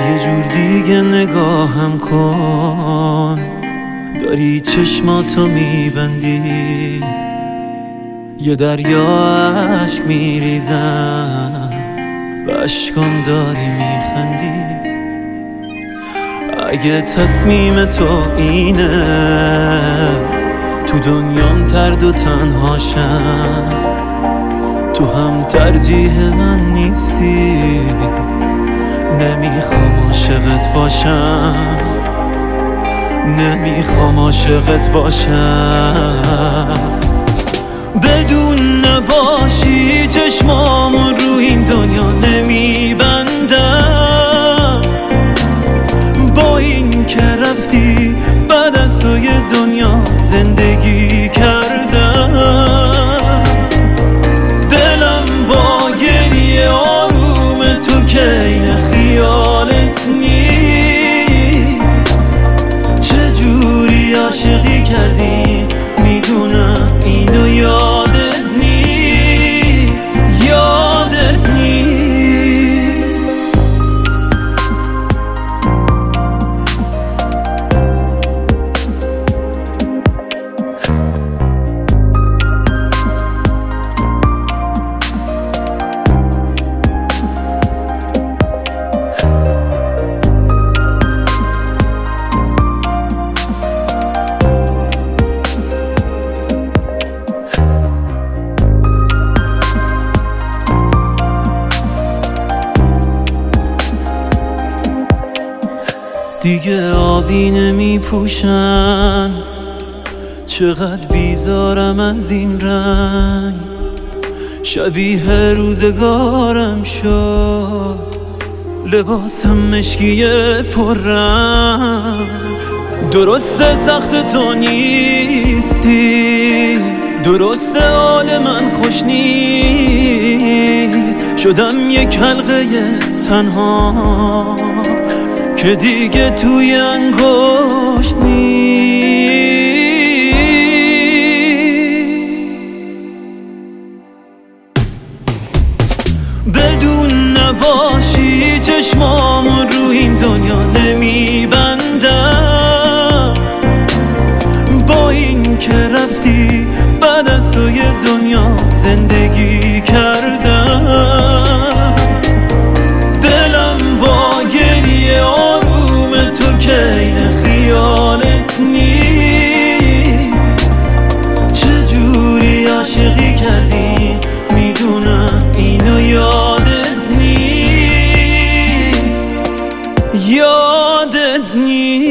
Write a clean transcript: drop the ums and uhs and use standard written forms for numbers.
یه جور دیگه نگاهم کن، داری چشماتو میبندی، یه دریا عشق میریزم، به اشکام داری میخندی. اگه تصمیم تو اینه تو دنیام ترد و تنهاشم، تو هم ترجیح من نیستی، نمیخوام عاشقت باشم، نمیخوام عاشقت باشم. بدون نباشی چشمامو رو این دنیا نمیبندم، با این که رفتی بعد از تو یه دنیا زندگی کردم. دلم با گریه آروم تو که این خیالت نیست، چجوری عاشقی کردی میدونم اینو یادت نیست، یادت نیست. دیگه آبی نمی پوشن، چقدر بیزارم از این رنگ، شبیه روزگارم شد، لباسم مشکی پر رنگ. درسته سخت تو نیستی، درسته حال من خوش نیست، شدم یک حلقه تنها که دیگه توی انگشت نیست. بدون نباشی چشمامو رو این دنیا نمیبندم، با این که رفتی بعد از تو یه دنیا زندگی کردم. دلم با گریه آروم تو که این خیالت نیست، چجوری عاشقی کردی میدونم اینو یادت نیست، یادت نیست.